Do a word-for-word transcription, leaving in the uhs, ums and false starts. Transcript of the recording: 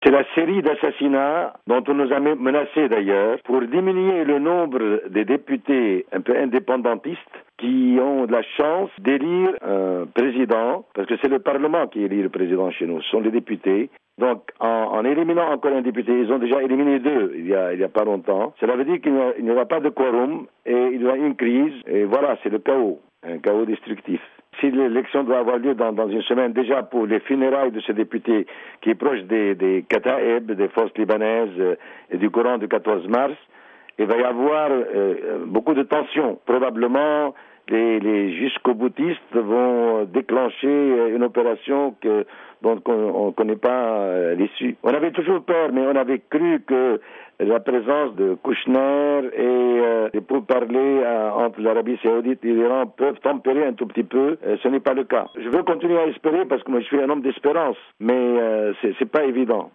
C'est la série d'assassinats dont on nous a menacés d'ailleurs pour diminuer le nombre des députés un peu indépendantistes qui ont de la chance d'élire un président, parce que c'est le Parlement qui élit le président chez nous, ce sont les députés. Donc, en, en éliminant encore un député, ils ont déjà éliminé deux il y a, il y a pas longtemps. Cela veut dire qu'il n'y aura pas de quorum et il y aura une crise. Et voilà, c'est le chaos, un chaos destructif. Si l'élection doit avoir lieu dans, dans une semaine, déjà pour les funérailles de ce député qui est proche des, des Kataeb, des forces libanaises euh, et du Coran du quatorze mars, il va y avoir euh, beaucoup de tensions. Probablement, les, les jusqu'au-boutistes vont déclencher une opération que, dont on ne connaît pas euh, l'issue. On avait toujours peur, mais on avait cru que la présence de Kouchner et euh, les pourparlers euh, entre l'Arabie Saoudite et l'Iran peuvent tempérer un tout petit peu. Euh, ce n'est pas le cas. Je veux continuer à espérer parce que moi je suis un homme d'espérance, mais euh, c'est, c'est pas évident.